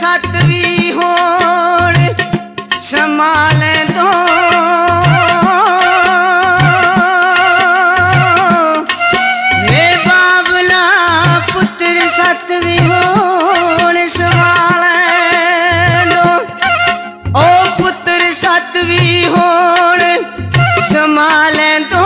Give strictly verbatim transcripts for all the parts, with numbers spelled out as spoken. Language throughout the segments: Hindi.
सत भी होण संभाले दो वे बाबला पुत्र सत भी होण संभाले दो ओ पुत्र सत भी होण संभाले दो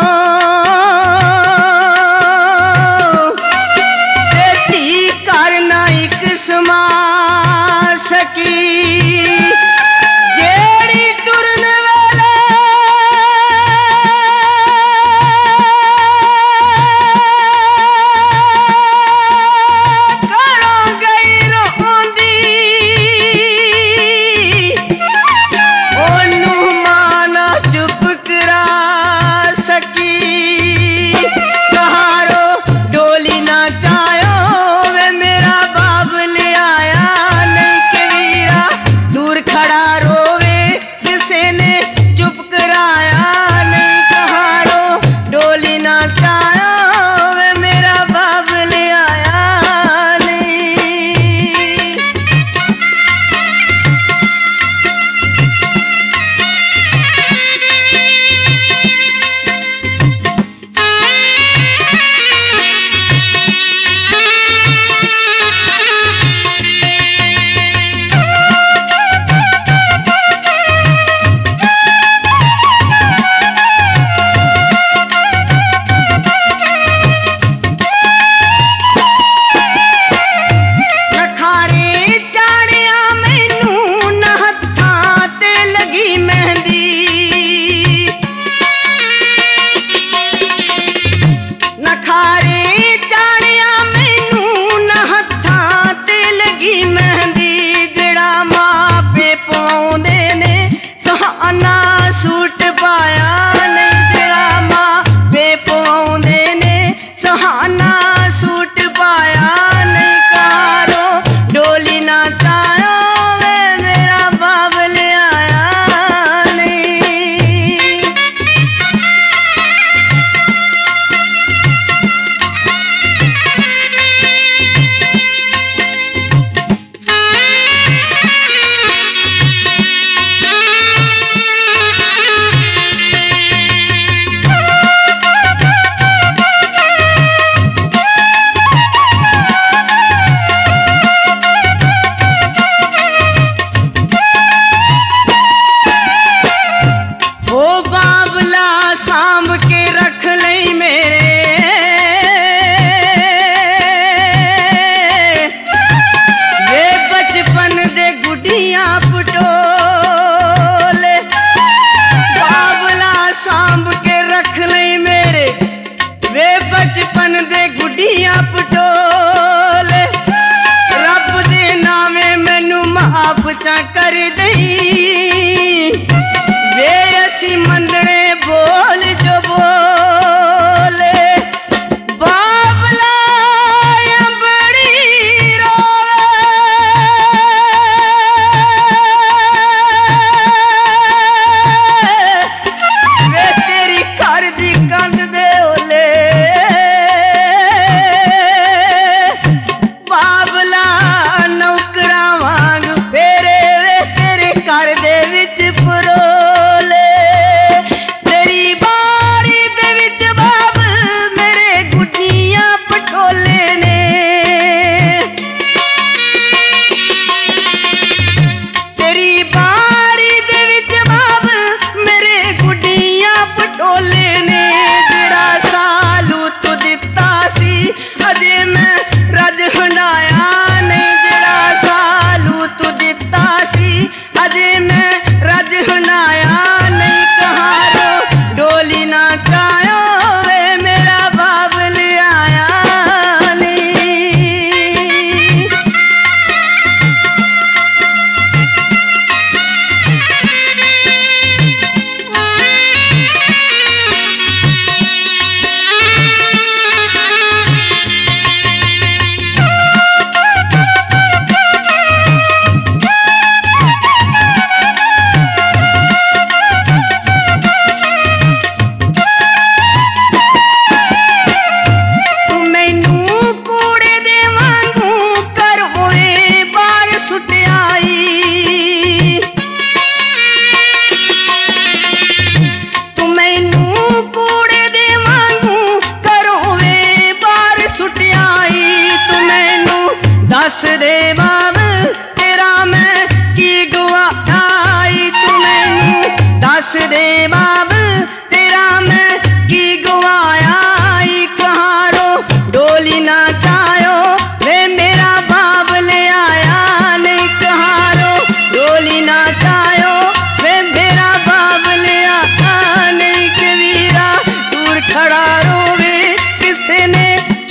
कर दई वे असी मंदने बोल जो बोले बाबला बड़ी रोवे वे तेरी घर दी कंध दे ओले बाबला नौकरा वांग फेरे घर दे विच परोले तेरी बारी दे विच बाबल मेरे गुड्डियां पटोले ने तेरी बारी दे विच बाबल मेरे गुड्डियां पटोले ने जेड़ा सालू तू दिता सी अजे मैं रज हंडाया नहीं जेड़ा सालू तू दिता सी अजे मैं रज हंडाया नहीं कहारो डोली ना चायो वे मेरा बाबल आया नहीं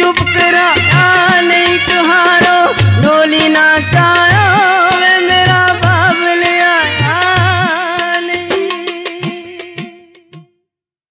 चुप करा